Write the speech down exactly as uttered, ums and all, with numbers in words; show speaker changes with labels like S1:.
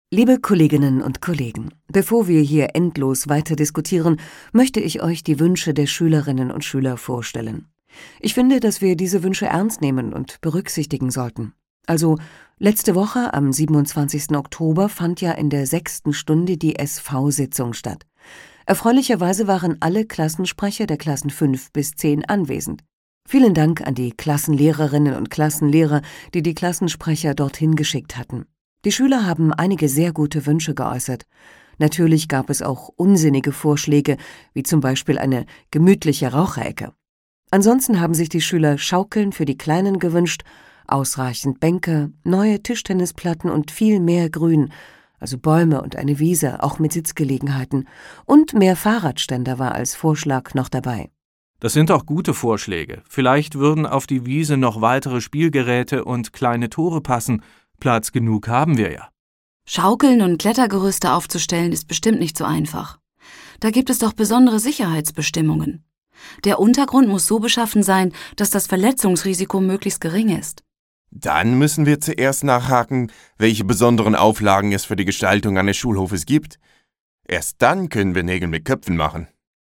S1: Liebe Kolleginnen und Kollegen, bevor wir hier endlos weiter diskutieren, möchte ich euch die Wünsche der Schülerinnen und Schüler vorstellen. Ich finde, dass wir diese Wünsche ernst nehmen und berücksichtigen sollten. Also, letzte Woche am siebenundzwanzigsten Oktober fand ja in der sechsten Stunde die S V-Sitzung statt. Erfreulicherweise waren alle Klassensprecher der Klassen fünf bis zehn anwesend. Vielen Dank an die Klassenlehrerinnen und Klassenlehrer, die die Klassensprecher dorthin geschickt hatten. Die Schüler haben einige sehr gute Wünsche geäußert. Natürlich gab es auch unsinnige Vorschläge, wie zum Beispiel eine gemütliche Raucherecke. Ansonsten haben sich die Schüler Schaukeln für die Kleinen gewünscht, ausreichend Bänke, neue Tischtennisplatten und viel mehr Grün, also Bäume und eine Wiese, auch mit Sitzgelegenheiten, und mehr Fahrradständer war als Vorschlag noch dabei.
S2: Das sind auch gute Vorschläge. Vielleicht würden auf die Wiese noch weitere Spielgeräte und kleine Tore passen. Platz genug haben wir ja.
S3: Schaukeln und Klettergerüste aufzustellen ist bestimmt nicht so einfach. Da gibt es doch besondere Sicherheitsbestimmungen. Der Untergrund muss so beschaffen sein, dass das Verletzungsrisiko möglichst gering ist.
S4: Dann müssen wir zuerst nachhaken, welche besonderen Auflagen es für die Gestaltung eines Schulhofes gibt. Erst dann können wir Nägel mit Köpfen machen.